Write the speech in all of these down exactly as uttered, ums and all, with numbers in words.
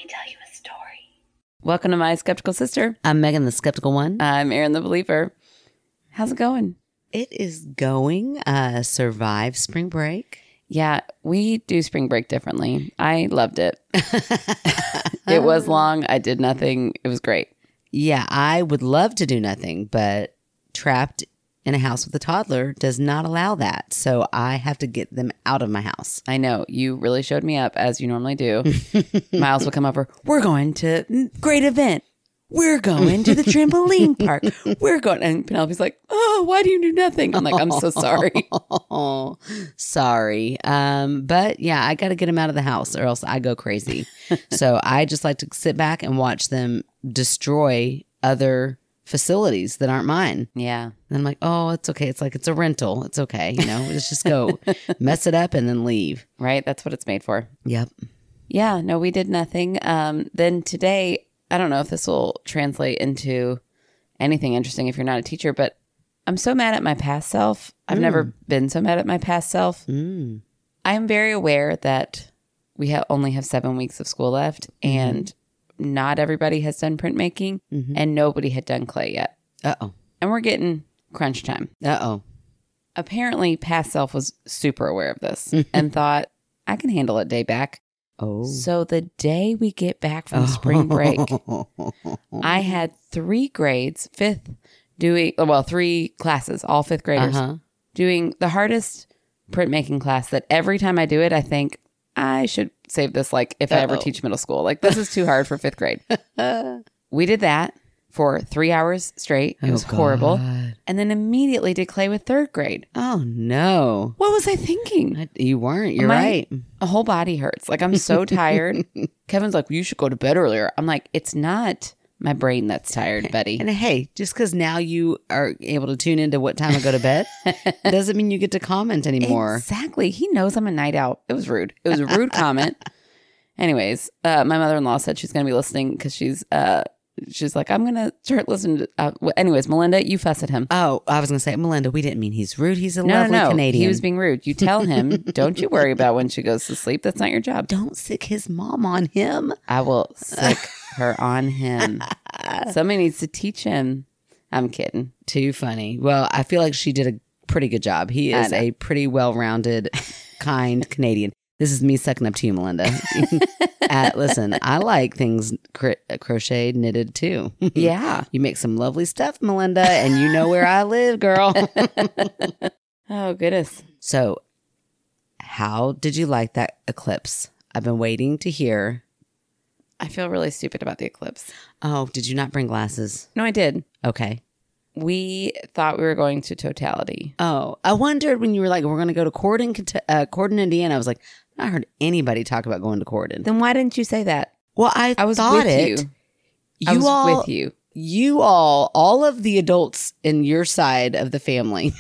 me tell you a story. Welcome to My Skeptical Sister. I'm Megan, the skeptical one. I'm Erin, the believer. How's it going? It is going. Uh, survive spring break. Yeah, we do spring break differently. I loved it. It was long. I did nothing. It was great. Yeah, I would love to do nothing, but trapped in a house with a toddler does not allow that. So I have to get them out of my house. I know. You really showed me up, as you normally do. Miles will come over. We're going to great event. We're going to the trampoline park. We're going. And Penelope's like, oh, why do you do nothing? I'm like, I'm so sorry. Oh, sorry. Um, but yeah, I got to get them out of the house or else I go crazy. So I just like to sit back and watch them destroy other facilities that aren't mine. Yeah. And I'm like, oh, it's okay. It's like, it's a rental. It's okay. You know, let's just go mess it up and then leave. Right? That's what it's made for. Yep. Yeah. No, we did nothing. Um, then today, I don't know if this will translate into anything interesting if you're not a teacher, but I'm so mad at my past self. I've mm. never been so mad at my past self. Mm. I'm very aware that we ha- only have seven weeks of school left, mm. and not everybody has done printmaking, mm-hmm. and nobody had done clay yet. Uh-oh. And we're getting crunch time. Uh-oh. Apparently, past self was super aware of this and thought, I can handle a day back. Oh. So the day we get back from spring break, I had three grades, fifth, doing, well, three classes, all fifth graders, uh-huh. doing the hardest printmaking class that every time I do it, I think, I should save this, like, if Uh-oh. I ever teach middle school. Like, this is too hard for fifth grade. We did that for three hours straight. It oh, was horrible. God. And then immediately did clay with third grade. Oh, no. What was I thinking? You weren't. You're My right. A whole body hurts. Like, I'm so tired. Kevin's like, well, you should go to bed earlier. I'm like, it's not my brain that's tired, buddy. And hey, just because now you are able to tune into what time I go to bed doesn't mean you get to comment anymore. Exactly. He knows I'm a night owl. It was rude. It was a rude comment. Anyways, uh, my mother-in-law said she's going to be listening because she's... Uh, She's like, I'm going to start listening to... Uh, well, anyways, Melinda, you fuss at him. Oh, I was going to say, Melinda, we didn't mean he's rude. He's a no, lovely no, no. Canadian. He was being rude. You tell him, don't you worry about when she goes to sleep. That's not your job. Don't sick his mom on him. I will sick her on him. Somebody needs to teach him. I'm kidding. Too funny. Well, I feel like she did a pretty good job. He is a pretty well-rounded, kind Canadian. This is me sucking up to you, Melinda. uh, listen, I like things cr- crocheted, knitted too. Yeah. You make some lovely stuff, Melinda, and you know where I live, girl. Oh, goodness. So, how did you like that eclipse? I've been waiting to hear. I feel really stupid about the eclipse. Oh, did you not bring glasses? No, I did. Okay. We thought we were going to Totality. Oh, I wondered when you were like, we're going to go to Corden, uh, Corden, Indiana. I was like, I heard anybody talk about going to Corden. Then why didn't you say that? Well, I, I was thought with it. You. You I was all, with you. You all, all of the adults in your side of the family.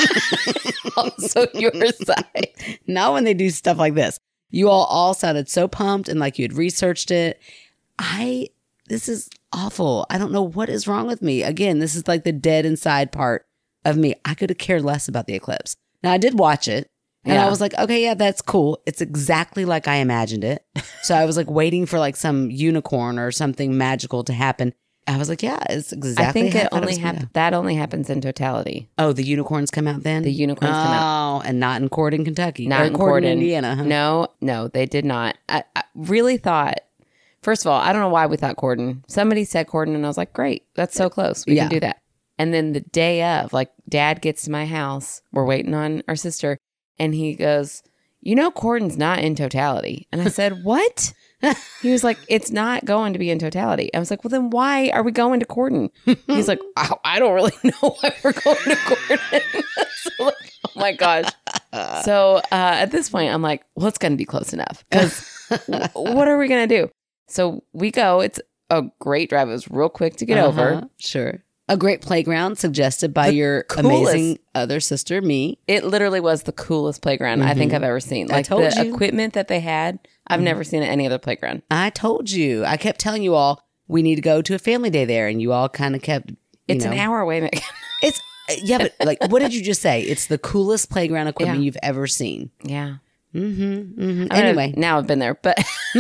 Also your side. Not when they do stuff like this. You all all sounded so pumped and like you had researched it. I, this is awful. I don't know what is wrong with me. Again, this is like the dead inside part of me. I could have cared less about the eclipse. Now, I did watch it. And yeah. I was like, okay, yeah, that's cool. It's exactly like I imagined it. So I was like waiting for like some unicorn or something magical to happen. I was like, yeah, it's exactly. I think how it only happens. That only happens in Totality. Oh, the unicorns come out then. The unicorns oh, come out. Oh, and not in Corden, Kentucky. Not or in Corden, Corden, Indiana. Huh? No, no, they did not. I, I really thought. First of all, I don't know why we thought Corden. Somebody said Corden, and I was like, great, that's so close. We yeah. can do that. And then the day of, like, Dad gets to my house. We're waiting on our sister, and he goes, you know, Corden's not in Totality. And I said, what? He was like, it's not going to be in Totality. I was like, well, then why are we going to Corden? He's like, oh, I don't really know why we're going to Corden. So like, oh my gosh. So uh, at this point, I'm like, well, it's going to be close enough. Because what are we going to do? So we go. It's a great drive. It was real quick to get uh-huh. over. Sure. A great playground suggested by The your coolest. amazing other sister, me. It literally was the coolest playground mm-hmm. I think I've ever seen. Like I told the you. equipment that they had, I've mm-hmm. never seen at any other playground. I told you. I kept telling you all, we need to go to a family day there. And you all kind of kept, you It's know, an hour away, Megan. It's, yeah, but like, what did you just say? It's the coolest playground equipment Yeah. you've ever seen. Yeah. Mm-hmm. mm-hmm. I mean, Anyway. now I've been there, but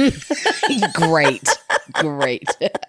Great. Great.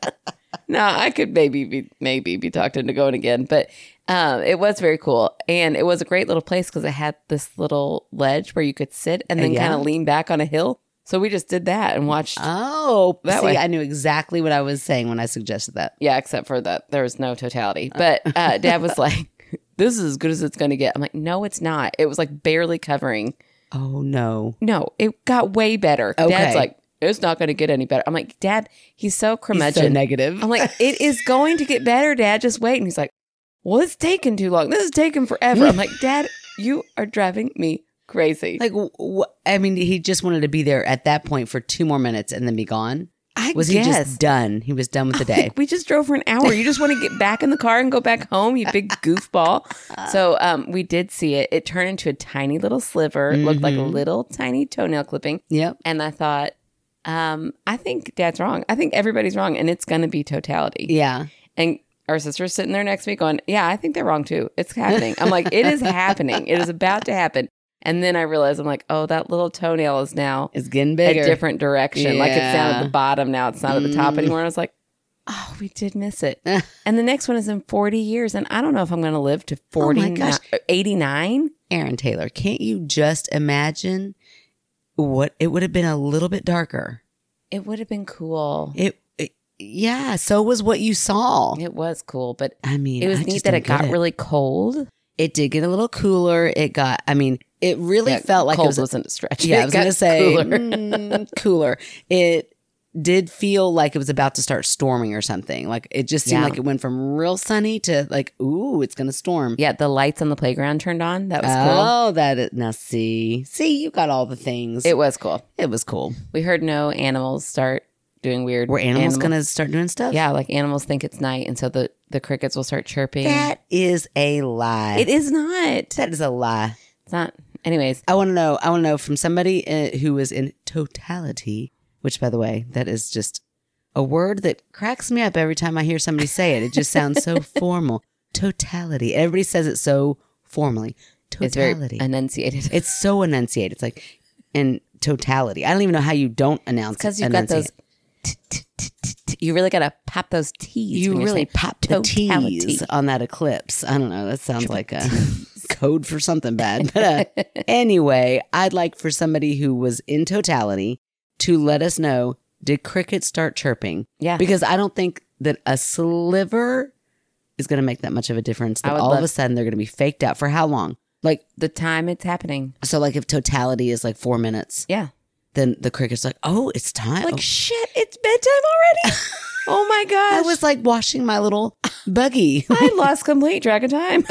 no, I could maybe be maybe be talked into going again. But um, it was very cool, and it was a great little place because it had this little ledge where you could sit and then Uh, yeah. kind of lean back on a hill. So we just did that and watched. Oh, That see, way. I knew exactly what I was saying when I suggested that. Yeah, except for that there was no totality. But uh, Dad was like, "This is as good as it's going to get." I'm like, "No, it's not." It was like barely covering. Oh, no. No, it got way better. Okay. Dad's like, "It's not going to get any better." I'm like, "Dad, he's so curmudgeon." He's so negative. I'm like, "It is going to get better, Dad. Just wait." And he's like, "Well, it's taking too long. This is taking forever." I'm like, "Dad, you are driving me crazy." Like, wh- I mean, he just wanted to be there at that point for two more minutes and then be gone. I Was guess. he just done? He was done with the day. Like, we just drove for an hour. You just want to get back in the car and go back home, you big goofball. So um, we did see it. It turned into a tiny little sliver. It looked like a Mhm. little tiny toenail clipping. Yep. And I thought, um, I think Dad's wrong. I think everybody's wrong, and it's going to be totality. Yeah. And our sister's sitting there next to me going, yeah, I think they're wrong too. It's happening. I'm like, it is happening. It is about to happen. And then I realized, I'm like, oh, that little toenail is now It's getting a bigger. different direction. Like it's down at Yeah. the bottom now. It's not at the top Mm. anymore. And I was like, oh, we did miss it. And the next one is in forty years. And I don't know if I'm going to live to forty, Oh my gosh. eighty-nine. Aaron Taylor, can't you just imagine what it would have been a little bit darker? It would have been cool. It, it yeah, so was what you saw. It was cool, but I mean, it was I neat just that don't it got get really cold. It did get a little cooler. It got, I mean, it really Yeah, felt like cold it was, wasn't a stretch. yeah, It I was got going to say cooler. mm, cooler. It did feel like it was about to start storming or something. Like it just seemed Yeah. like it went from real sunny to like, ooh, it's going to storm. Yeah, the lights on the playground turned on. That was cool. Oh, that is, now see, see, you got all the things. It was cool. It was cool. We heard no animals start doing weird. Were animals animal- going to start doing stuff? Yeah, like animals think it's night, and so the, the crickets will start chirping. That is a lie. It is not. That is a lie. It's not. Anyways, I want to know. I want to know from somebody uh, who is in totality. Which, by the way, that is just a word that cracks me up every time I hear somebody say it. It just sounds so formal. Totality. Everybody says it so formally. it's very Totality. enunciated. It's so enunciated. It's like in totality. I don't even know how you don't announce Because you've got those. enunciate. t- t- t- t- t- You really got to pop those T's. You when you're really saying popped the totality. T's on that eclipse. I don't know. That sounds like a code for something bad. But uh, anyway, I'd like for somebody who was in totality to let us know, did crickets start chirping? Yeah. Because I don't think that a sliver is going to make that much of a difference. I That would all of love- a sudden they're going to be faked out. For how long? Like, The time it's happening. so like if totality is like four minutes, Yeah. then the cricket's like, oh, it's time. Like, Oh. shit, it's bedtime already. Oh my gosh. I was like washing my little buggy. I lost complete track of time.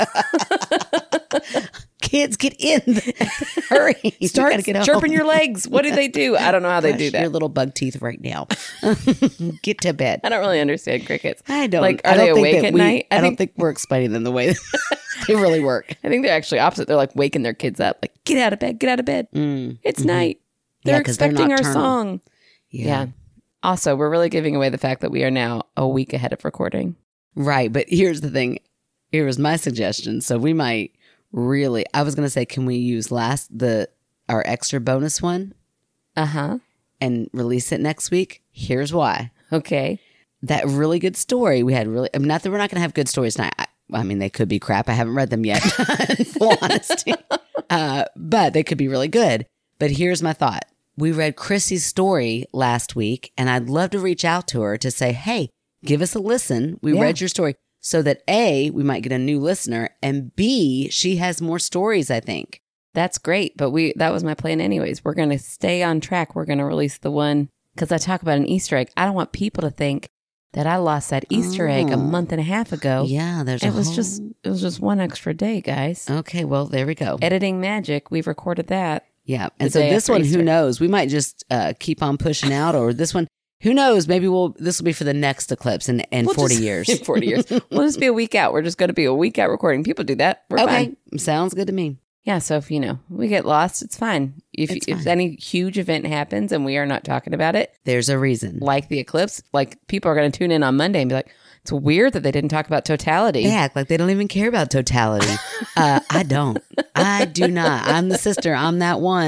Kids, get in. Hurry. You Start gotta get home. chirping your legs. What do they do? I don't know how they do Brush that. your little bug teeth right now. Get to bed. I don't really understand crickets. I don't. Like, are I don't they think awake that at we- night? I I, don't think- think we're explaining them the way they really work. I think they're actually opposite. They're like waking their kids up. Like, get out of bed. Get out of bed. Mm. It's Mhm. night. Yeah, They're 'cause they're expecting our nocturnal. song. Yeah. Yeah. Also, we're really giving away the fact that we are now a week ahead of recording. Right. But here's the thing. Here was my suggestion. So we might really, I was going to say, can we use last, the, our extra bonus one Uh huh. and release it next week? Here's why. Okay. That really good story we had really, I mean, not that we're not going to have good stories tonight. I, I mean, they could be crap. I haven't read them yet, in full honesty. Uh, but they could be really good. But here's my thought. We read Chrissy's story last week, and I'd love to reach out to her to say, hey, give us a listen. We Yeah. read your story. So that A, we might get a new listener, and B, she has more stories, I think. That's great. But we that was my plan anyways. We're going to stay on track. We're going to release the one because I talk about an Easter egg. I don't want people to think that I lost that Easter egg a Oh. month and a half ago. Yeah, there's It a was whole- just it was just one extra day, guys. Okay, well, there we go. Editing magic. We've recorded that. Yeah. the And so day this after one, Easter. who knows? We might just uh, keep on pushing out, or this one, who knows? Maybe we'll, this will be for the next eclipse in, in We'll forty just- years. In forty years. We'll just be a week out. We're just going to be a week out recording. People do that. We're Okay. fine. Sounds good to me. Yeah. So if, you know, we get lost, it's fine. If, It's if fine. any huge event happens and we are not talking about it, There's a reason. like the eclipse, like people are going to tune in on Monday and be like, it's weird that they didn't talk about totality. They act like they don't even care about totality. uh, I don't. I do not. I'm the sister. I'm that one.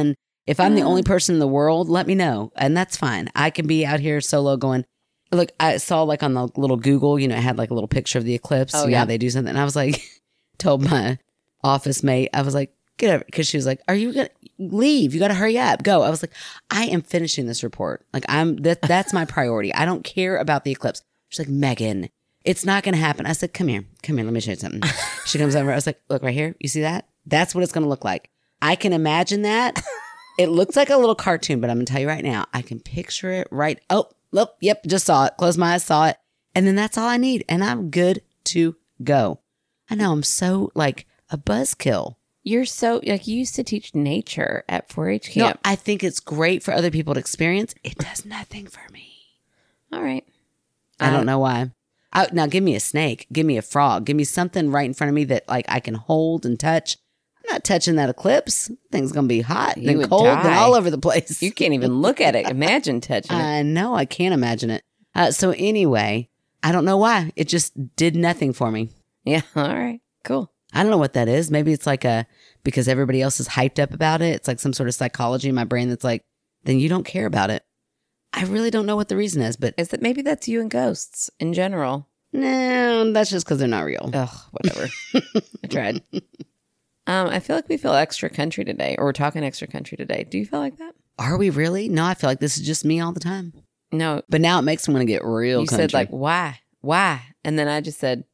If I'm the only person in the world, let me know. And that's fine. I can be out here solo going, look, I saw like on the little Google, you know, it had like a little picture of the eclipse. Oh, you know yeah. how they do something. And I was like, told my office mate, I was like, get over, because she was like, are you going to leave? You got to hurry up. Go. I was like, I am finishing this report. Like I'm, that, that's my priority. I don't care about the eclipse. She's like, Megan, it's not going to happen. I said, come here, come here. Let me show you something. She comes over. I was like, look right here. You see that? That's what it's going to look like. I can imagine that. It looks like a little cartoon, but I'm going to tell you right now, I can picture it right. Oh, look, yep. Just saw it. Closed my eyes, saw it. And then that's all I need. And I'm good to go. I know I'm so like a buzzkill. You're so, like, you used to teach nature at four H No, camp. I think it's great for other people to experience. It does nothing for me. All right. I Uh, don't know why. I, now give me a snake. Give me a frog. Give me something right in front of me that like I can hold and touch. I'm not touching that eclipse. Thing's going to be hot You and would cold and die. all over the place. You can't even look at it. Imagine touching it. I know. I can't imagine it. Uh, so anyway, I don't know why. It just did nothing for me. Yeah. All right. Cool. I don't know what that is. Maybe it's like a, because everybody else is hyped up about it. It's like some sort of psychology in my brain that's like, then you don't care about it. I really don't know what the reason is, but Is that maybe that's you and ghosts in general? no, that's just because they're not real. Ugh, whatever. I tried. Um, I feel like we feel extra country today, or we're talking extra country today. Do you feel like that? Are we really? No, I feel like this is just me all the time. No. But now it makes me want to get real You country. said like, why? Why? And then I just said,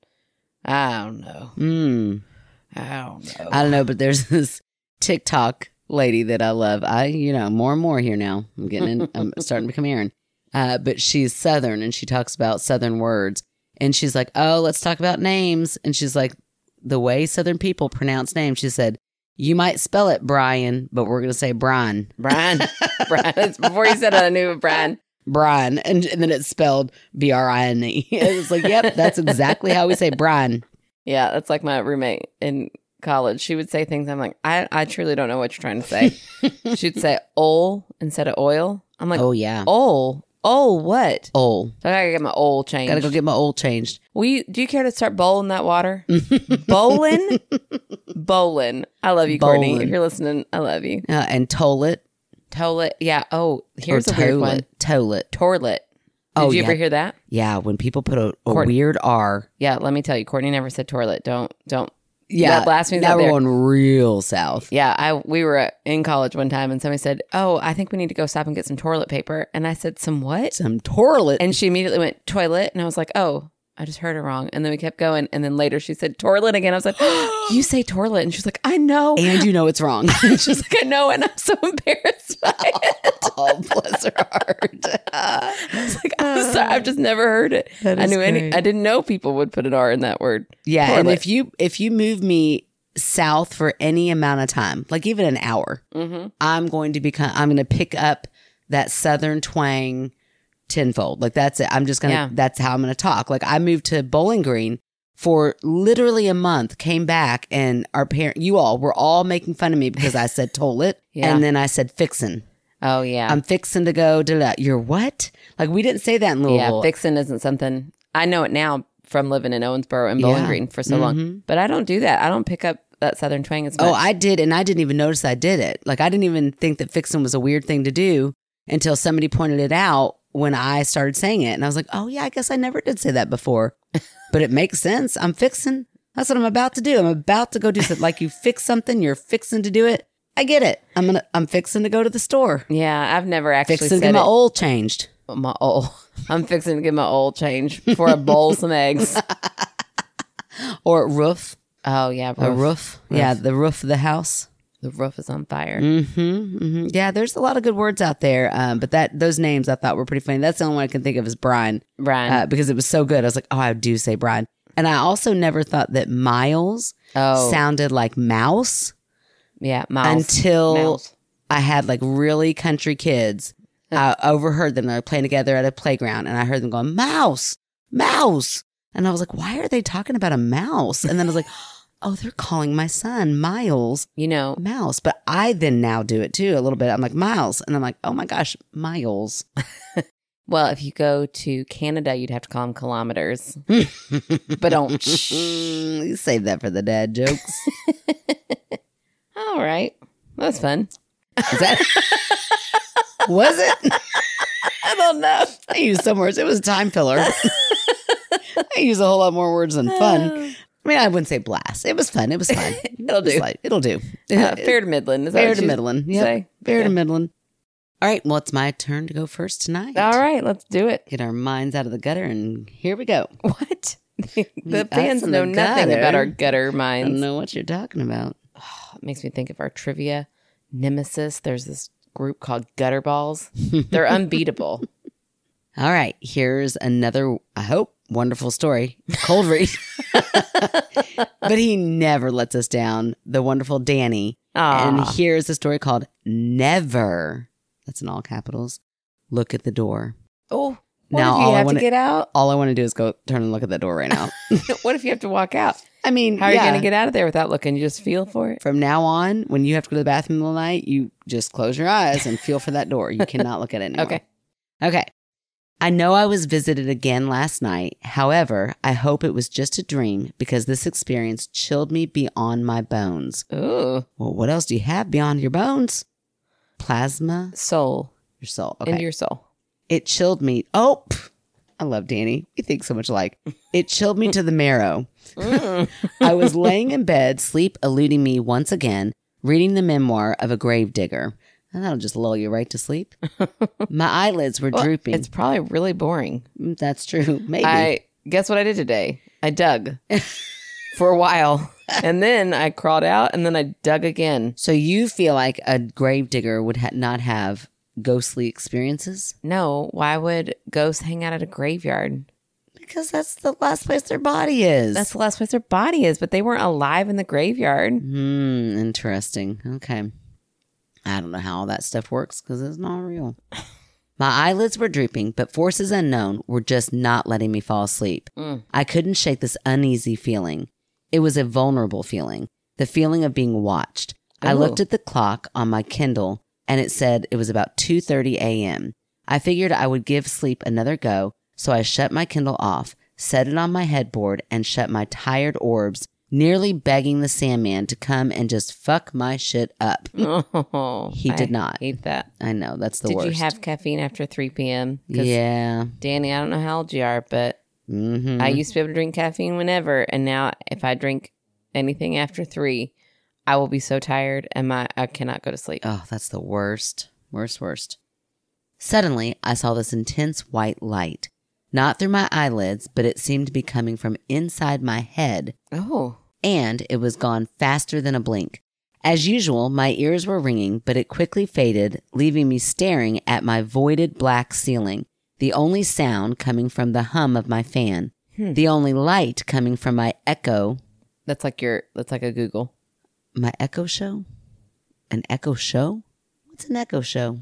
I don't know. Mm, I don't know. I don't know, but there's this TikTok lady that I love. I, you know, more and more here now. I'm getting in, I'm starting to become Aaron. Uh, but she's Southern and she talks about Southern words. And she's like, oh, let's talk about names. And she's like, the way Southern people pronounce names, she said, you might spell it Brian, but we're going to say Brian. Brian. Brian. It's before you said it, I knew it, Brian. Brian. And, and then it's spelled B R I N E. It was like, yep, that's exactly how we say Brian. Yeah, that's like my roommate in college. She would say things. I'm like, I, I truly don't know what you're trying to say. She'd say "ol" instead of oil. I'm like, Oh, yeah. ol, ol, what? Old. So I gotta get my ol changed. Got to go get my old changed. Will you, do you care to start bowling that water? Bowling, bowling. I love you, Courtney. Bowling. If you're listening, I love you. Uh, and toilet. Toilet. Yeah. Oh, here's or a weird one. Toilet. Toilet. Did Oh, you ever yeah. hear that? Yeah, when people put a, a Court- weird R. Yeah. Let me tell you, Courtney never said toilet. Don't don't. Yeah, That blasphemies now out we're there. going real south. Yeah, I we were at- in college one time and somebody said, "Oh, I think we need to go stop and get some toilet paper." And I said, "Some what?" Some toilet. And she immediately went, "Toilet." And I was like, "Oh, I just heard her wrong." And then we kept going. And then later she said, "Toilet" again. I was like, "You say toilet." And she's like, "I know." And you know it's wrong. She's like, "I know." And I'm so embarrassed by it. Oh, bless her heart. I was like, I'm sorry. I've just never heard it. That I is knew any, great. I didn't know people would put an R in that word. Yeah, Toilet. and if you if you move me south for any amount of time, like even an hour, Mm-hmm. I'm going to become. I'm going to pick up that Southern twang tenfold. Like that's it. I'm just gonna. Yeah. That's how I'm going to talk. Like I moved to Bowling Green for literally a month, came back, and our parent, you all were all making fun of me because I said toilet, Yeah. and then I said fixin'. Oh, yeah. I'm fixing to go to la- You're what? Like we didn't say that in Yeah, Louisville. fixin' isn't something I know it now from living in Owensboro and Bowling Yeah. Green for so long. But I don't do that. I don't pick up that Southern twang as much. Oh, I did, and I didn't even notice I did it. Like I didn't even think that fixing was a weird thing to do until somebody pointed it out when I started saying it, and I was like, "Oh yeah, I guess I never did say that before." But it makes sense. I'm fixing. That's what I'm about to do. I'm about to go do something. Like you fix something, you're fixing to do it. I get it. I'm gonna. I'm fixing to go to the store. Yeah, I've never actually Fixing to said get my it. oil changed. My oil. I'm fixing to get my oil changed before I bowl some eggs. Or roof. Oh, yeah. A Roof. roof. Yeah, the roof of the house. The roof is on fire. Mm-hmm, hmm Yeah, there's a lot of good words out there, um, but that those names I thought were pretty funny. That's the only one I can think of is Brian, Brian. uh, because it was so good. I was like, oh, I do say Brian. And I also never thought that Miles oh, sounded like mouse yeah. Mouse. until Mouse. I had like really country kids. I overheard them. They were playing together at a playground, and I heard them going, mouse, mouse. And I was like, why are they talking about a mouse? And then I was like, oh, they're calling my son Miles You know, mouse. But I then now do it too a little bit. I'm like, Miles. And I'm like, oh my gosh, Miles. well, if you go to Canada, you'd have to call them kilometers. But don't. Mm, you save that for the dad jokes. All right. That's fun. Is that was it? I don't know. I used some words. It was a time filler. I use a whole lot more words than fun. I mean, I wouldn't say blast. It was fun. It was fun. It'll do. Like, it'll do. Uh, fair to Midland. Is that Fair what to you Midland. Yep. say? Fair Okay. to Midland. All right. Well, it's my turn to go first tonight. All right, let's do it. Get our minds out of the gutter, and here we go. What? the Us fans in know the nothing gutter. about our gutter I don't minds. know what you're talking about. It makes me think of our trivia nemesis. There's this group called Gutter Balls. They're unbeatable. All right. Here's another, I hope, wonderful story. Cold read. But he never lets us down. The wonderful Danny. Aw. And here's a story called Never. That's in all capitals. Look at the door. Oh, what Now, if you all I have wanna- to get out? All I want to do is go turn and look at that door right now. What if you have to walk out? I mean, How are yeah. you going to get out of there without looking? You just feel for it? From now on, when you have to go to the bathroom in the middle of the night, you just close your eyes and feel for that door. You cannot look at it anymore. Okay. Okay. I know I was visited again last night. However, I hope it was just a dream because this experience chilled me beyond my bones. Ooh. Well, what else do you have beyond your bones? Plasma? Soul. Your soul. Okay. Into your soul. It chilled me. Oh, pff, I love Danny. We think so much alike. It chilled me to the marrow. Mm. I was laying in bed, sleep eluding me once again, reading the memoir of a grave digger. And that'll just lull you right to sleep. My eyelids were Well, drooping. it's probably really boring. Mm, That's true. Maybe. I guess what I did today? I dug for a while. And then I crawled out and then I dug again. so you feel like a grave digger would ha- not have ghostly experiences? No, why would ghosts hang out at a graveyard? Because that's the last place their body is. That's the last place their body is, but they weren't alive in the graveyard. Hmm, interesting. Okay. I don't know how all that stuff works because it's not real. My eyelids were drooping, but forces unknown were just not letting me fall asleep. Mm. I couldn't shake this uneasy feeling. It was a vulnerable feeling, the feeling of being watched. I Ooh. looked at the clock on my Kindle, and it said it was about two thirty a.m. I figured I would give sleep another go, so I shut my Kindle off, set it on my headboard, and shut my tired orbs, nearly begging the Sandman to come and just fuck my shit up. Oh, He did I not. hate that. I know, that's the Did worst. you have caffeine after three p.m.? 'Cause, Yeah. Danny, I don't know how old you are, but Mm-hmm. I used to be able to drink caffeine whenever. And now if I drink anything after three, I will be so tired and my I cannot go to sleep. Oh, that's the worst. Worst, worst. Suddenly, I saw this intense white light. Not through my eyelids, but it seemed to be coming from inside my head, Oh. and it was gone faster than a blink. As usual, my ears were ringing, but it quickly faded, leaving me staring at my voided black ceiling, the only sound coming from the hum of my fan, Hmm. the only light coming from my echo, That's like your that's like a Google. my echo show? An echo show? What's an echo show?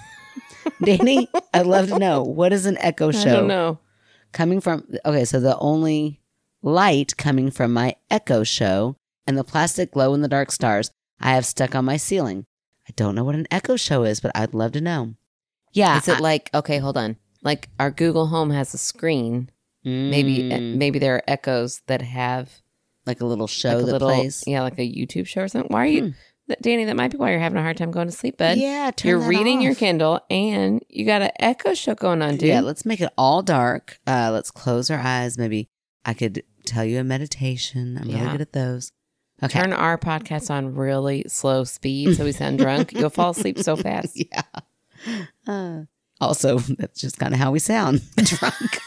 Danny, I'd love to know. What is an echo show? I don't know. Coming from, okay, so the only light coming from my echo show and the plastic glow in the dark stars I have stuck on my ceiling. I don't know what an echo show is, but I'd love to know. Yeah. Is it like okay, hold on. Like our Google Home has a screen. Maybe Mm, maybe there are echoes that have like a little show like a that little plays. yeah, like a YouTube show or something. Why are you That- Danny, that might be why you're having a hard time going to sleep, bud. Yeah, turn You're that reading your off. Kindle and you got an echo show going on, dude. Yeah, let's make it all dark. Uh, let's close our eyes. Maybe I could tell you a meditation. I'm really Yeah. good at those. Okay. Turn our podcast on really slow speed so we sound drunk. You'll fall asleep so fast. Yeah. Uh, also, that's just kind of how we sound. Drunk.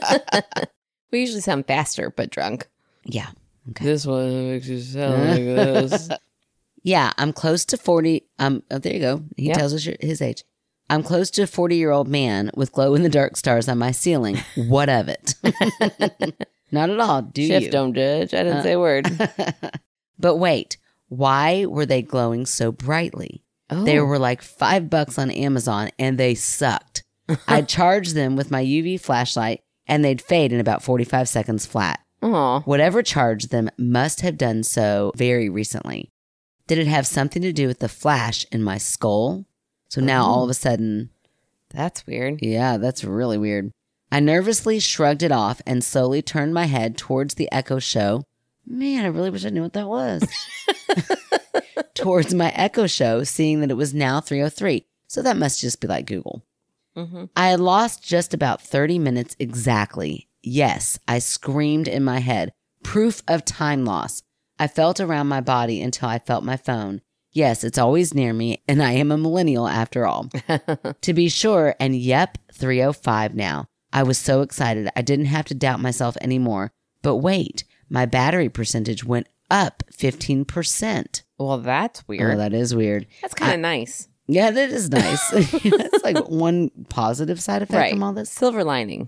We usually sound faster, but drunk. Yeah. Okay. This one makes you sound like this. Yeah, I'm close to forty. Um, oh, there you go. He Yep. tells us your, his age. I'm close to a forty-year-old man with glow-in-the-dark stars on my ceiling. What of it? Not at all, do Shift, you? don't judge. I didn't Uh, say a word. But wait, why were they glowing so brightly? Oh. They were like five bucks on Amazon, and they sucked. I'd charge them with my U V flashlight, and they'd fade in about forty-five seconds flat. Aw. Whatever charged them must have done so very recently. Did it have something to do with the flash in my skull? So now all of a sudden, That's weird. yeah, that's really weird. I nervously shrugged it off and slowly turned my head towards the echo show. Man, I really wish I knew what that was. looked towards my Echo Show, seeing that it was now three oh three. So that must just be like Google. Mm-hmm. I had lost just about thirty minutes exactly. Yes, I screamed in my head. Proof of time loss. I felt around my body until I felt my phone. Yes, it's always near me, and I am a millennial after all. To be sure, and yep, three oh five now. I was so excited I didn't have to doubt myself anymore. But wait, my battery percentage went up fifteen percent. Well, that's weird. Oh, that is weird. That's kind of nice. Yeah, that is nice. That's like one positive side effect Right. from all this. Silver lining.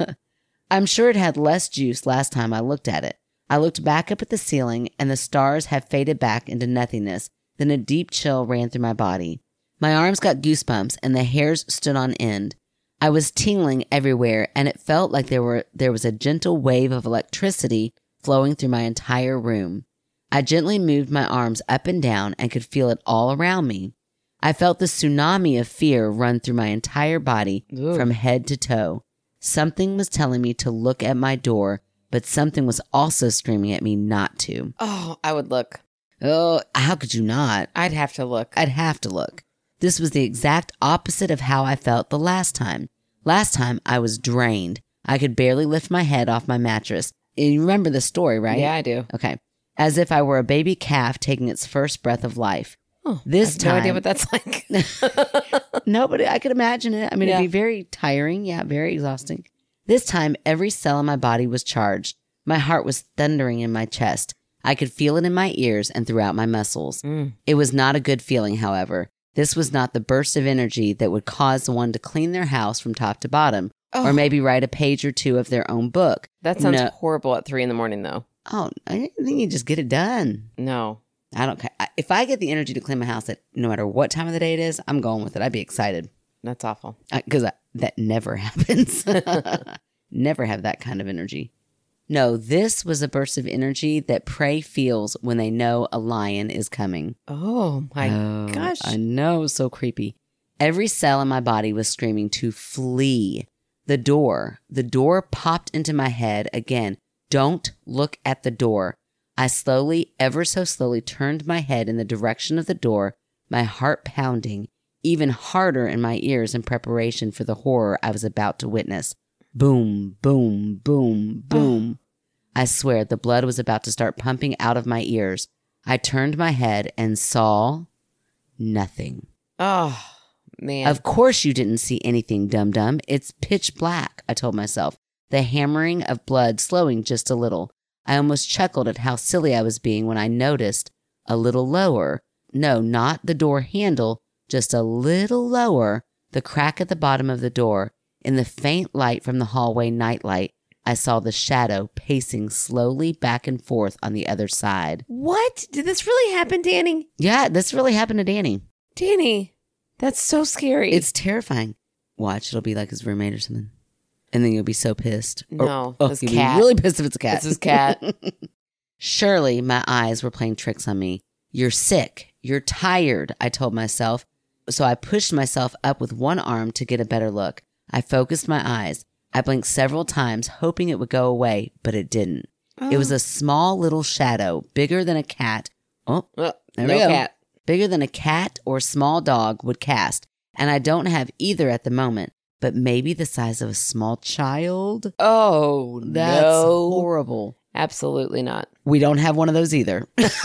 I'm sure it had less juice last time I looked at it. I looked back up at the ceiling, and the stars have faded back into nothingness. Then a deep chill ran through my body. My arms got goosebumps, and the hairs stood on end. I was tingling everywhere, and it felt like there were there was a gentle wave of electricity flowing through my entire room. I gently moved my arms up and down and could feel it all around me. I felt the tsunami of fear run through my entire body Ooh. from head to toe. Something was telling me to look at my door, but something was also screaming at me not to. Oh, I would look. Oh, how could you not? I'd have to look. I'd have to look. This was the exact opposite of how I felt the last time. Last time, I was drained. I could barely lift my head off my mattress. And you remember the story, right? Yeah, I do. Okay. As if I were a baby calf taking its first breath of life. Oh, This I have no idea time- what that's like. No, but I could imagine it. I mean, Yeah. it'd be very tiring. Yeah, very exhausting. This time, every cell in my body was charged. My heart was thundering in my chest. I could feel it in my ears and throughout my muscles. Mm. It was not a good feeling, however. This was not the burst of energy that would cause one to clean their house from top to bottom, Oh, or maybe write a page or two of their own book. that sounds No. horrible at three in the morning, though. Oh, I think you just get it done. No. I don't care. I- If I get the energy to clean my house at no matter what time of the day it is, I'm going with it. I'd be excited. That's awful. Because that never happens. Never have that kind of energy. No, this was a burst of energy that prey feels when they know a lion is coming. Oh, my Oh, gosh. I know, so creepy. Every cell in my body was screaming to flee. The door, the door popped into my head again. Don't look at the door. I slowly, ever so slowly turned my head in the direction of the door, my heart pounding even harder in my ears in preparation for the horror I was about to witness. Boom, boom, boom, boom. I swear the blood was about to start pumping out of my ears. I turned my head and saw nothing. Oh, man. Of course you didn't see anything, dum-dum. It's pitch black, I told myself, the hammering of blood slowing just a little. I almost chuckled at how silly I was being when I noticed a little lower, no, not the door handle, just a little lower, the crack at the bottom of the door. In the faint light from the hallway nightlight, I saw the shadow pacing slowly back and forth on the other side. What? Did this really happen, Danny? Yeah, this really happened to Danny. Danny, that's so scary. It's terrifying. Watch, it'll be like his roommate or something. And then you'll be so pissed. Or- No, oh, his you'll cat. be really pissed if it's a cat. It's his cat. Surely my eyes were playing tricks on me. You're sick. You're tired, I told myself. So I pushed myself up with one arm to get a better look. I focused my eyes. I blinked several times, hoping it would go away, but it didn't. It was a small little shadow, bigger than a cat. Oh, Oh, there no we go. cat. Bigger than a cat or small dog would cast. And I don't have either at the moment, but maybe the size of a small child. Oh, That's no. horrible. Absolutely not. We don't have one of those either.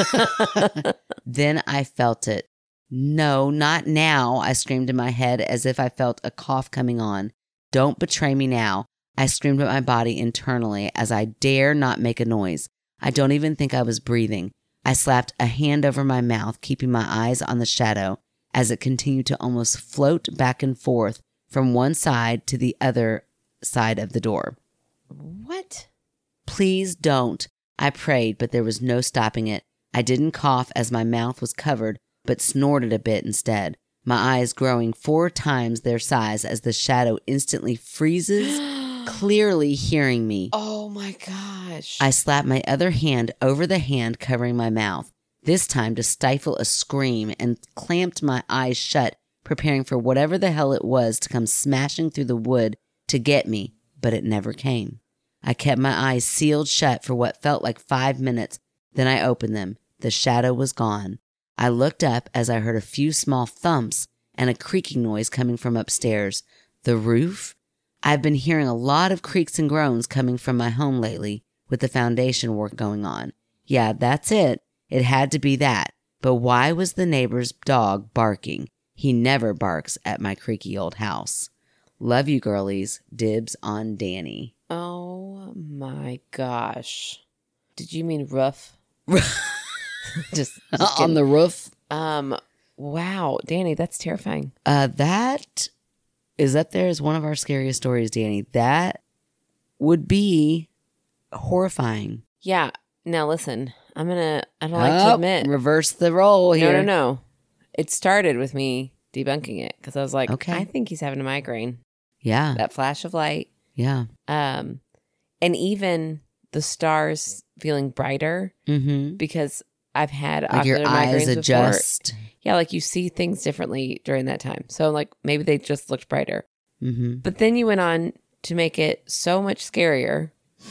Then I felt it. No, not now, I screamed in my head as if I felt a cough coming on. Don't betray me now. I screamed at my body internally as I dare not make a noise. I don't even think I was breathing. I slapped a hand over my mouth, keeping my eyes on the shadow as it continued to almost float back and forth from one side to the other side of the door. What? Please don't, I prayed, but there was no stopping it. I didn't cough as my mouth was covered, but snorted a bit instead, my eyes growing four times their size as the shadow instantly freezes, clearly hearing me. Oh my gosh. I slapped my other hand over the hand covering my mouth, this time to stifle a scream, and clamped my eyes shut, preparing for whatever the hell it was to come smashing through the wood to get me, but it never came. I kept my eyes sealed shut for what felt like five minutes. Then I opened them. The shadow was gone. I looked up as I heard a few small thumps and a creaking noise coming from upstairs. The roof? I've been hearing a lot of creaks and groans coming from my home lately with the foundation work going on. Yeah, that's it. It had to be that. But why was the neighbor's dog barking? He never barks at my creaky old house. Love you, girlies. Dibs on Danny. Oh my gosh. Did you mean roof? just, just on the roof? Um, wow. Danny, that's terrifying. Uh, that is up there as one of our scariest stories, Danny. That would be horrifying. Yeah. Now listen, I'm going to, I don't like oh, to admit. Reverse the role here. No, no, no. It started with me debunking it because I was like, okay. I think he's having a migraine. Yeah. That flash of light. Yeah. Um, and even the stars feeling brighter Mm-hmm. because I've had like ocular your migraines eyes adjust. before. Yeah, like you see things differently during that time. So like maybe they just looked brighter. Mm-hmm. But then you went on to make it so much scarier.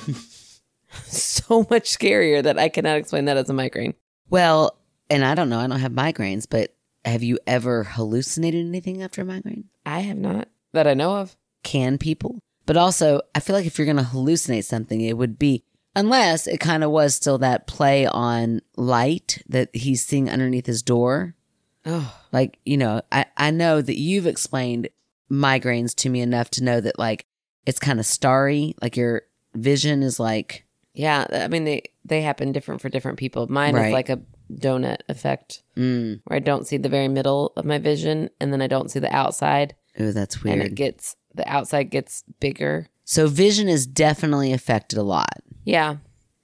so much scarier that I cannot explain that as a migraine. Well, and I don't know, I don't have migraines, but have you ever hallucinated anything after a migraine? I have not, that I know of. Can people? But also, I feel like if you're going to hallucinate something, it would be, unless it kind of was still that play on light that he's seeing underneath his door. Oh, Like, you know, I, I know that you've explained migraines to me enough to know that, like, it's kind of starry. Like, your vision is like... yeah. I mean, they, they happen different for different people. Mine Right. is like a donut effect Mm. where I don't see the very middle of my vision and then I don't see the outside. Oh, that's weird. And it gets, the outside gets bigger. So vision is definitely affected a lot. Yeah.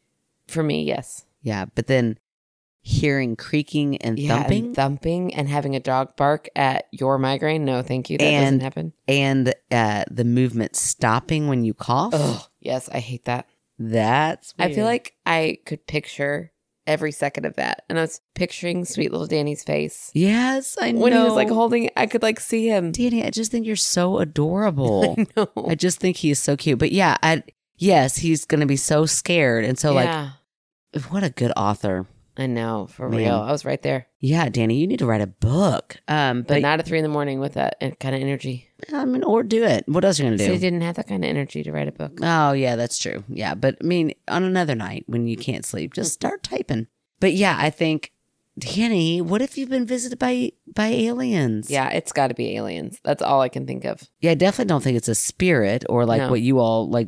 For me, yes. Yeah, but then hearing creaking and Yeah, thumping and thumping and having a dog bark at your migraine. No, thank you. That And- doesn't happen. and uh, the movement stopping when you cough. Oh, yes. I hate that. That's I feel weird. like I could picture every second of that. And I was picturing sweet little Danny's face. Yes, I know. When he was like holding, I could like see him. Danny, I just think you're so adorable. No. I just think he is so cute. But yeah, I yes, he's going to be so scared. And so yeah. like, what a good author. I know, for Man. real. I was right there. Yeah, Danny, you need to write a book. Um, But, but, not at three in the morning with that kind of energy. I mean, or do it. What else are you going to So do? he didn't have that kind of energy to write a book. Oh, yeah, that's true. Yeah, but I mean, on another night when you can't sleep, just start typing. But yeah, I think, Danny, what if you've been visited by by aliens? Yeah, it's got to be aliens. That's all I can think of. Yeah, I definitely don't think it's a spirit or like No. what you all like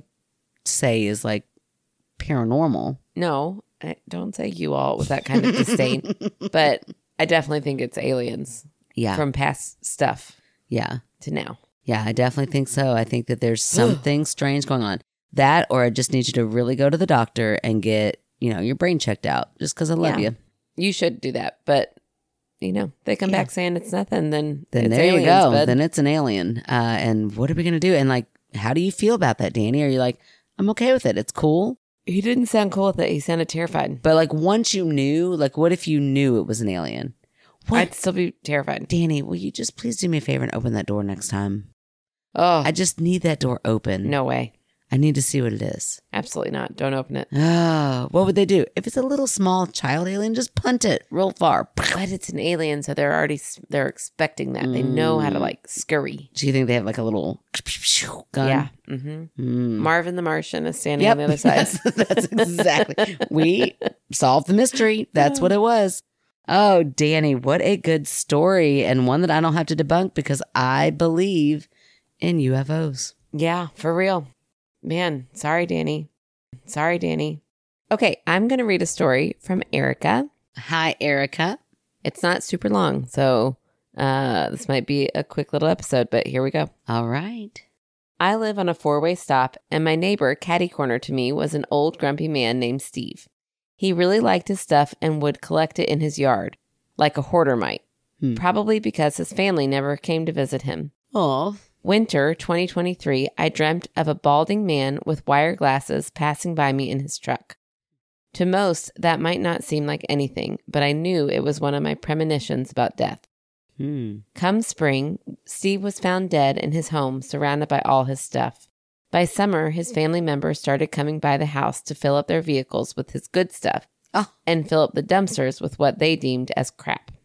say is like paranormal. No, I don't say you all with that kind of disdain, but I definitely think it's aliens Yeah. from past stuff yeah. to now. Yeah, I definitely think so. I think that there's something strange going on. That, or I just need you to really go to the doctor and get, you know, your brain checked out just because I love Yeah. you. You should do that, but you know, they come Yeah. back saying it's nothing, then Then it's there aliens, you go. bud. Then it's an alien. Uh, and what are we going to do? And like, how do you feel about that, Danny? Are you like, I'm okay with it. It's cool. He didn't sound cool with it. He sounded terrified. But like, once you knew, like, what if you knew it was an alien? What? I'd still be terrified. Danny, will you just please do me a favor and open that door next time? Oh, I just need that door open. no way. I need to see what it is. Absolutely not. Don't open it. Oh, what would they do? If it's a little small child alien, just punt it real far. But it's an alien, so they're already they're expecting that. They know how to Mm. like scurry. Do you think they have like a little gun? Yeah. hmm Mm. Marvin the Martian is standing Yep. on the other side. That's, that's exactly. We solved the mystery. That's what it was. Oh, Danny, what a good story, and one that I don't have to debunk because I believe in U F Os. Yeah, for real. Man, sorry, Danny. Sorry, Danny. Okay, I'm going to read a story from Erica. Hi, Erica. It's not super long, so uh, this might be a quick little episode, but here we go. All right. I live on a four-way stop, and my neighbor, catty corner to me, was an old grumpy man named Steve. He really liked his stuff and would collect it in his yard, like a hoarder might, Hmm. probably because his family never came to visit him. Oh, Winter twenty twenty-three, I dreamt of a balding man with wire glasses passing by me in his truck. To most, that might not seem like anything, but I knew it was one of my premonitions about death. hmm. Come spring, Steve was found dead in his home, surrounded by all his stuff. By summer, his family members started coming by the house to fill up their vehicles with his good stuff Oh. and fill up the dumpsters with what they deemed as crap.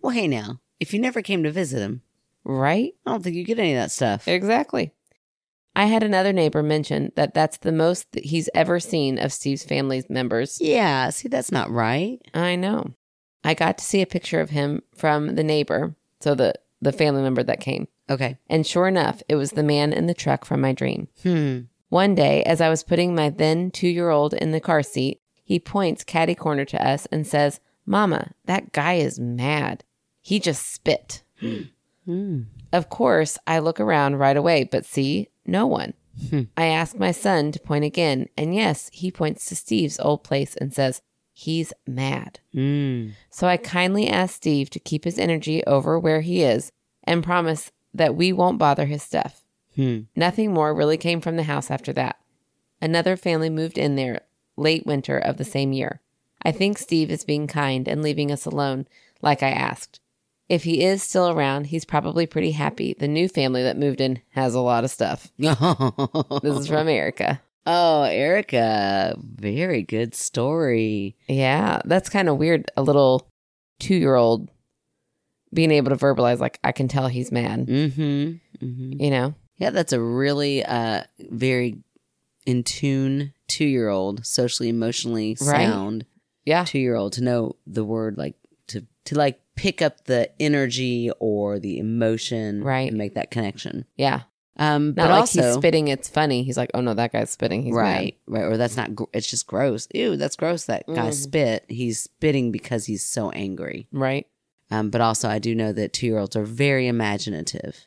Well, hey now, if you never came to visit him, Right? I don't think you get any of that stuff. Exactly. I had another neighbor mention that that's the most that he's ever seen of Steve's family members. Yeah, see, that's not right. I know. I got to see a picture of him from the neighbor, so the, the family member that came. Okay. And sure enough, it was the man in the truck from my dream. Hmm. One day, as I was putting my then two-year-old in the car seat, he points catty corner to us and says, "Mama, that guy is mad. He just spit." Hmm. Of course, I look around right away, but see, no one. Hmm. I ask my son to point again, and yes, he points to Steve's old place and says, "He's mad." Hmm. So I kindly ask Steve to keep his energy over where he is and promise that we won't bother his stuff. Hmm. Nothing more really came from the house after that. Another family moved in there late winter of the same year. I think Steve is being kind and leaving us alone, like I asked. If he is still around, he's probably pretty happy. The new family that moved in has a lot of stuff. This is from Erica. Oh, Erica. Very good story. Yeah, that's kind of weird. A little two-year-old being able to verbalize, like, I can tell he's mad. Mm-hmm. Mm-hmm. You know? Yeah, that's a really uh, very in tune two-year-old, socially, emotionally Right. sound Yeah. two-year-old to know the word, like to to like pick up the energy or the emotion, Right. and make that connection. Yeah. Um, Not but like also, he's spitting, it's funny. He's like, oh no, that guy's spitting. He's right, right, or that's not. Gr- it's just gross. Ew, that's gross. That guy Mm. spit. He's spitting because he's so angry. mad. Right. Um, but also, I do know that two-year-olds are very imaginative.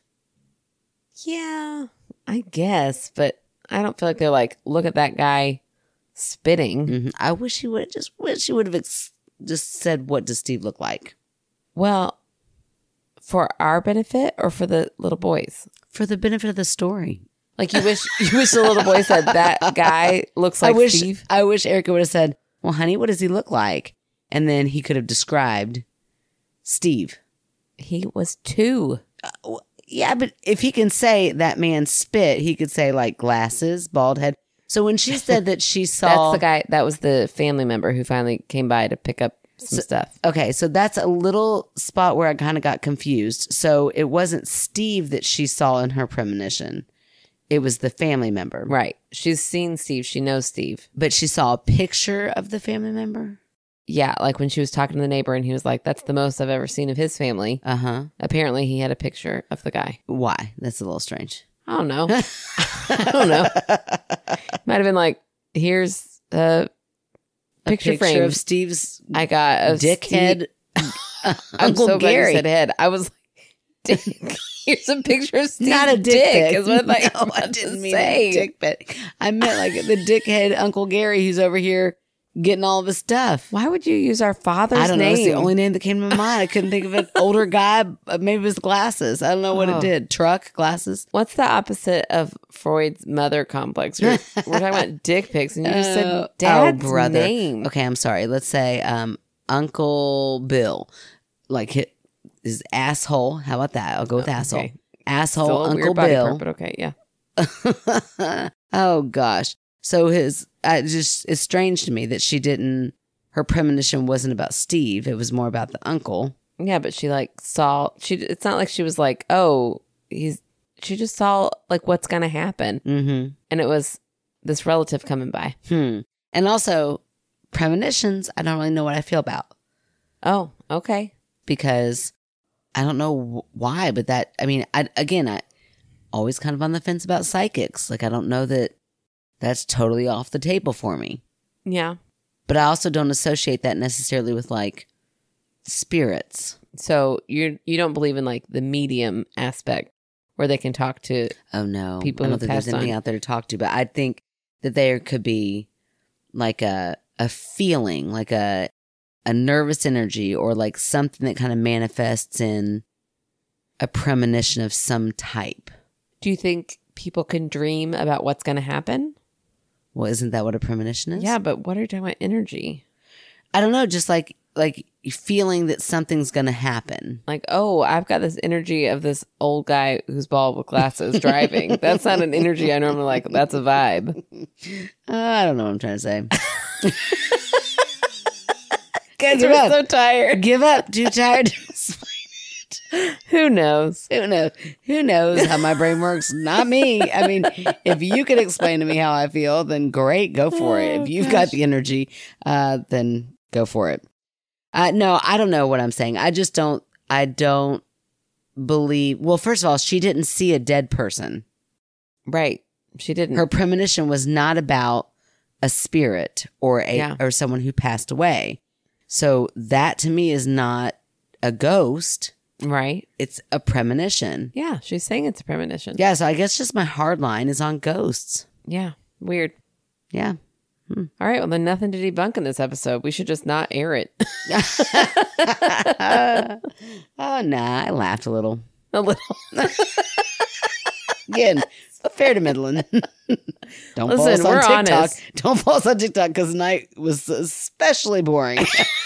Yeah, I guess. But I don't feel like they're like, look at that guy spitting. hmm I wish he would just wish he would have ex- just said, "What does Steve look like?" Well, for our benefit or for the little boys? For the benefit of the story. Like you wish you wish the little boy said that guy looks like I wish Steve. I wish Erica would have said, "Well, honey, what does he look like?" And then he could have described Steve. He was two. Yeah, but if he can say that man spit, he could say like glasses, bald head. So when she said that she saw, That's the guy. That was the family member who finally came by to pick up some So- stuff. Okay, so that's a little spot where I kind of got confused. So it wasn't Steve that she saw in her premonition. It was the family member. Right. She's seen Steve. She knows Steve. But she saw a picture of the family member? Yeah, like when she was talking to the neighbor and he was like, that's the most I've ever seen of his family. Uh-huh. Apparently he had a picture of the guy. Why? That's a little strange. I don't know. I don't know. Might have been like, here's a A picture, frame of Steve's I got of dickhead. Steve. I'm Uncle so glad Gary. you said head. I was like, dick. Here's a picture of Steve's Not a dick, dick. pic. Is what I, No, I meant didn't to mean say. a dick pic. I meant like the dickhead Uncle Gary who's over here getting all of his stuff. Why would you use our father's I don't know. name? It's the only name that came to my mind. I couldn't think of an older guy. uh, Maybe it was glasses. I don't know what Oh. it did. Truck, glasses. What's the opposite of Freud's mother complex? We're, we're talking about dick pics, and you just Oh, said dad's oh, brother. name. Okay, I'm sorry. Let's say um, Uncle Bill, like his, his asshole. How about that? I'll go with Oh, asshole. okay. Asshole Still a Uncle weird body Bill. part, but okay, yeah. Oh gosh. So his I just it's strange to me that she didn't her premonition wasn't about Steve. It was more about the uncle. Yeah, but she like saw she it's not like she was like, "Oh, he's she just saw like what's going to happen." Mm-hmm. And it was this relative coming by. Hmm. And also premonitions, I don't really know what I feel about Oh, okay. because I don't know wh- why, but that I mean, I again, I always kind of on the fence about psychics. Like I don't know that that's totally off the table for me. Yeah. But I also don't associate that necessarily with like spirits. So you you don't believe in like the medium aspect where they can talk to Oh no, People I don't who've think there's passed anything on. out there to talk to. But I think that there could be like a a feeling, like a a nervous energy, or like something that kind of manifests in a premonition of some type. Do you think people can dream about what's going to happen? Well, isn't that what a premonition is? Yeah, but what are you talking about energy? I don't know. Just like like feeling that something's going to happen. Like, oh, I've got this energy of this old guy who's bald with glasses driving. That's not an energy I normally like. That's a vibe. Uh, I don't know what I'm trying to say. Guys, Give we're up. so tired. Give up. Too tired. Who knows? Who knows? Who knows how my brain works? Not me. I mean, if you can explain to me how I feel, then great, go for it. Oh, If you've gosh. got the energy, uh, then go for it. Uh, no, I don't know what I'm saying. I just don't. I don't believe. Well, first of all, she didn't see a dead person. Right. She didn't. Her premonition was not about a spirit or a Yeah. or someone who passed away. So that to me is not a ghost. right. It's a premonition. Yeah. She's saying it's a premonition. Yeah, so I guess just my hard line is on ghosts. Yeah. Weird. Yeah. All right. Well, then nothing to debunk in this episode. We should just not air it. Oh, nah, I laughed a little. a little. Again, fair to middling. Don't follow Listen, us on we're TikTok. honest. Don't follow us on TikTok because tonight was especially boring.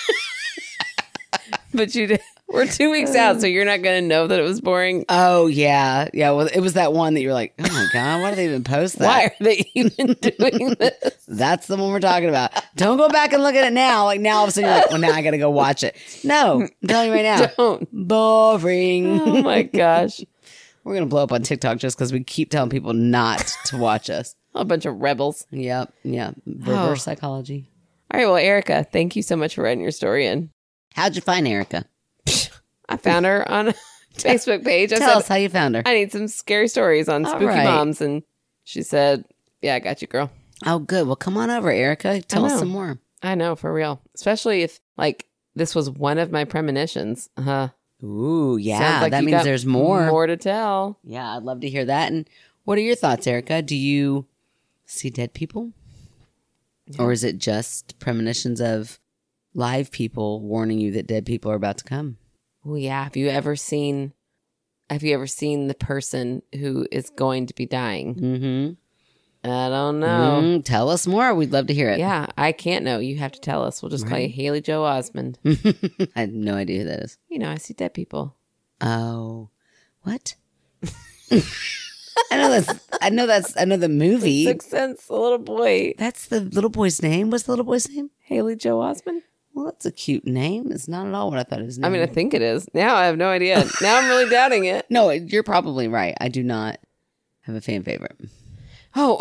But you did. We're two weeks out, so you're not going to know that it was boring. Oh, yeah. Yeah, well, it was that one that you were like, oh, my God, why do they even post that? Why are they even doing this? That's the one we're talking about. Don't go back and look at it now. Like, now all of a sudden you're like, well, now I got to go watch it. No, I'm telling you right now. Don't. Boring. Oh, my gosh. We're going to blow up on TikTok just because we keep telling people not to watch us. A bunch of rebels. Yep. Yep. Reverse Oh. psychology. All right. Well, Erica, thank you so much for writing your story in. How'd you find Erica? I found her on a Facebook page. I Tell said, us how you found her. I need some scary stories on All spooky right. moms. And she said, yeah, I got you, girl. Oh, good. Well, come on over, Erica. Tell us know. some more. I know, for real. Especially if, like, this was one of my premonitions. Uh, Ooh, yeah. sounds like that you means got there's more. More to tell. Yeah, I'd love to hear that. And what are your thoughts, Erica? Do you see dead people? Or is it just premonitions of live people warning you that dead people are about to come? Oh, yeah. Have you ever seen, have you ever seen the person who is going to be dying? Mm-hmm. I don't know. Mm, tell us more. We'd love to hear it. Yeah, I can't know. You have to tell us. We'll just call you Right. Haley Joe Osmond. I have no idea who that is. You know, I see dead people. Oh, what? I know that's. I know that's. I know the movie. Sixth Sense, the little boy. That's the little boy's name. What's the little boy's name? Haley Joe Osmond? Well, that's a cute name. It's not at all what I thought his name. I mean, I think it is. Now I have no idea. Now I'm really doubting it. no, you're probably right. I do not have a fan favorite. Oh.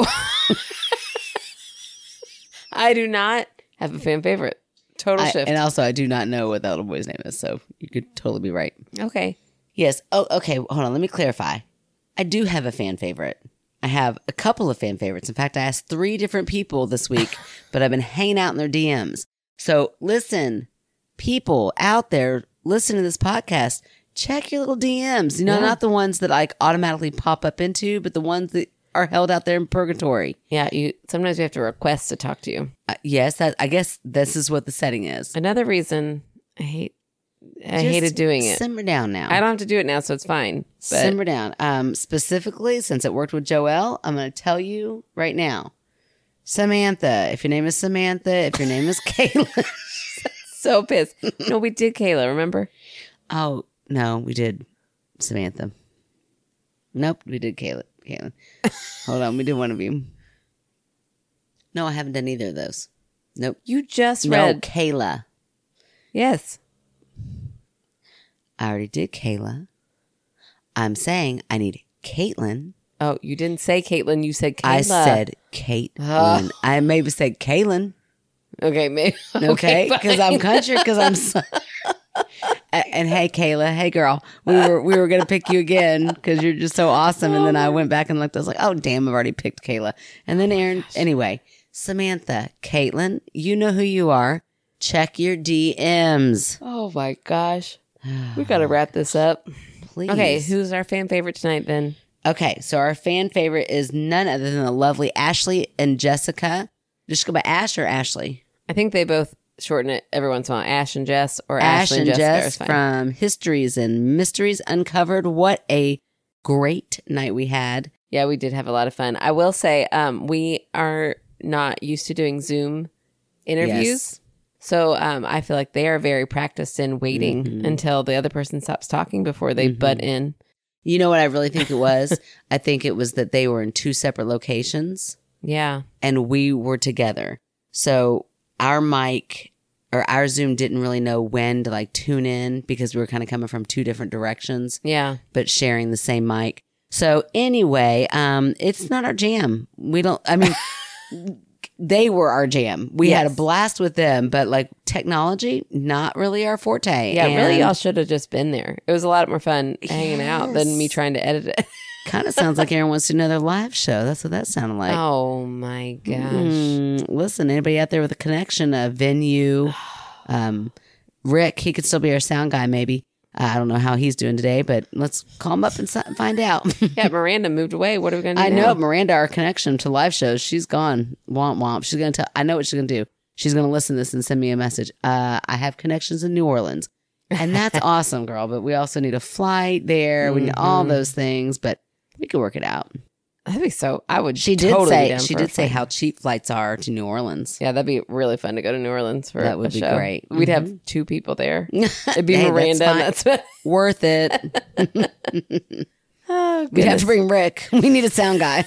I do not have a fan favorite. Total I- shift. and also, I do not know what that little boy's name is. So you could totally be right. Okay. Yes. Oh, okay. Hold on. Let me clarify. I do have a fan favorite. I have a couple of fan favorites. In fact, I asked three different people this week, but I've been hanging out in their D Ms. So listen, people out there, listen to this podcast. Check your little D Ms. You know, Yeah. not the ones that like automatically pop up into, but the ones that are held out there in purgatory. Yeah, you sometimes you have to request to talk to you. Uh, yes, that, I guess this is what the setting is. Another reason I hate I Just hated doing it. Simmer down now. I don't have to do it now, so it's fine. But Simmer down. Um, specifically, since it worked with Joelle, I'm going to tell you right now. Samantha, if your name is Samantha, if your name is Kayla. so pissed. No, we did Kayla, remember? Oh, no, we did Samantha. Nope, we did Kayla. Kayla. Hold on, we did one of you. No, I haven't done either of those. Nope. You just No, read. Kayla. Yes. I already did Kayla. I'm saying I need Caitlin. Oh, you didn't say Caitlin. You said Kayla. I said Caitlin. I maybe said Kaylin. Okay, maybe. Okay, because I'm fine. country. Because I'm. So, and, and hey, Kayla, hey girl, we were we were gonna pick you again because you're just so awesome. And then I went back and looked. I was like, oh damn, I've already picked Kayla. And then Aaron. Anyway, Samantha, Caitlin, you know who you are. Check your D Ms, Oh my gosh. We got to wrap this up. please. Okay, who's our fan favorite tonight then? Okay, so our fan favorite is none other than the lovely Ashley and Jessica. Just go by Ash or Ashley. I think they both shorten it every once in a while. Ash and Jess or Ash Ashley and and Jessica. Jess is fine. from Histories and Mysteries Uncovered. What a great night we had. Yeah, we did have a lot of fun. I will say, um, we are not used to doing Zoom interviews. Yes. So um, I feel like they are very practiced in waiting Mhm. until the other person stops talking before they Mhm. butt in. You know what I really think it was? I think it was that they were in two separate locations Yeah. and we were together. So our mic or our Zoom didn't really know when to like tune in because we were kind of coming from two different directions. Yeah. But sharing the same mic. So anyway, um, it's not our jam. We don't, I mean, they were our jam. We Yes. had a blast with them, but like technology, not really our forte. Yeah, And really, y'all should have just been there. It was a lot more fun hanging out than me Yes. trying to edit it. Kind of sounds like Aaron wants to do another live show. That's what that sounded like. Oh my gosh. Mm, listen, anybody out there with a connection, a venue, um, Rick, he could still be our sound guy, maybe. Uh, I don't know how he's doing today, but let's call him up and si- find out. Yeah, Miranda moved away. What are we going to do I now? know Miranda, our connection to live shows, she's gone. Womp womp. She's gonna tell. I know what she's gonna do. She's gonna listen to this and send me a message. Uh, I have connections in New Orleans, and that's awesome, girl. But we also need a flight there. We need all Mhm. those things, but we can work it out. That'd be so. I would. She did totally be say down she for a did say flight. how cheap flights are to New Orleans. Yeah, that'd be really fun to go to New Orleans for. That would a be show. great. We'd have Mhm. two people there. It'd be Hey, Miranda, and that's that's fine. Worth it. oh, We'd have goodness. to bring Rick. We need a sound guy.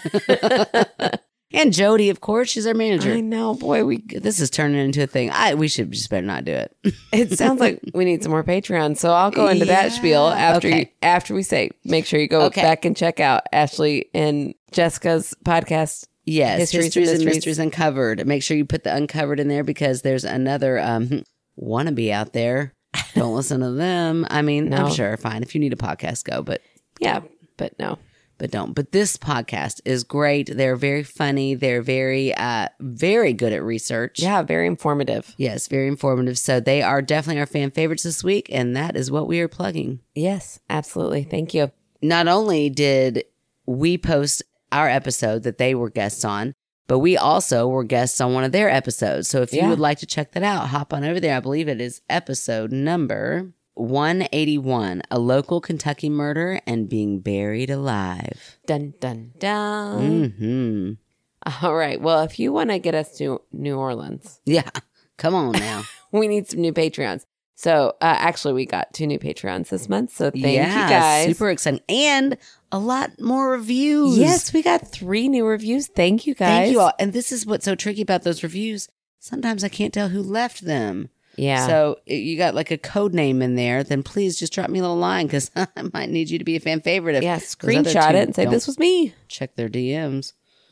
And Jody, of course, she's our manager. I know, boy. We. This is turning into a thing. I we should just better not do it. It sounds like we need some more Patreon. So I'll go into that spiel Yeah. after Okay. you, after we say. Make sure you go Okay. back and check out Ashley and Jessica's podcast. Yes, Histories histories, and and Mysteries. mysteries uncovered. Make sure you put the uncovered in there because there's another um wannabe out there. Don't listen to them. I mean, No. I'm sure fine if you need a podcast, go, but Yeah, but no. but don't. But this podcast is great. They're very funny. They're very uh very good at research. Yeah, very informative. Yes, very informative. So they are definitely our fan favorites this week, and that is what we are plugging. Yes, absolutely. Thank you. Not only did we post our episode that they were guests on, but we also were guests on one of their episodes. So if you Yeah. would like to check that out, hop on over there. I believe it is episode number one eighty-one, A Local Kentucky Murder and Being Buried Alive. Dun dun dun. Mm-hmm. All right. Well, if you want to get us to New Orleans, Yeah. Come on now. we need some new Patreons. So uh, actually, we got two new Patreons this month. So thank yeah, you guys. super exciting. And a lot more reviews. Yes, we got three new reviews. Thank you guys. Thank you all. And this is what's so tricky about those reviews. Sometimes I can't tell who left them. Yeah. So i- you got like a code name in there, then please just drop me a little line because I might need you to be a fan favorite. If yeah, those other screenshot two it and say, don't this was me. check their D Ms.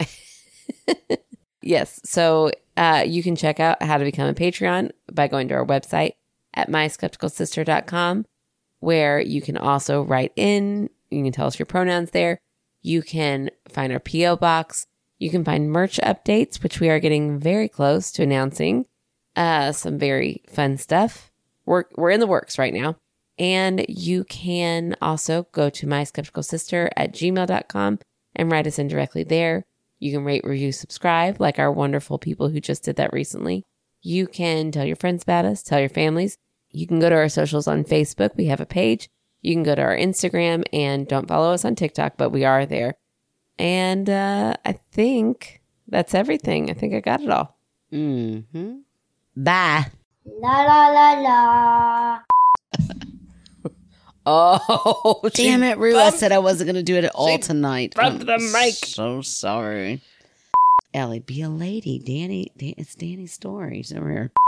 Yes. So uh, you can check out how to become a Patreon by going to our website at my skeptical sister dot com, where you can also write in. You can tell us your pronouns there. You can find our P O box. You can find merch updates, which we are getting very close to announcing. Uh, some very fun stuff. We're, we're in the works right now. And you can also go to my skeptical sister at gmail dot com and write us in directly there. You can rate, review, subscribe like our wonderful people who just did that recently. You can tell your friends about us, tell your families. You can go to our socials on Facebook. We have a page. You can go to our Instagram, and don't follow us on TikTok, but we are there. And uh, I think that's everything. I think I got it all. Mm-hmm. Bye. La la la la. Oh, Damn it, Rue. I said I wasn't going to do it at all tonight. bumped the I'm mic. So sorry. Ellie, be a lady. Danny, Dan- it's Danny's story. He's over here.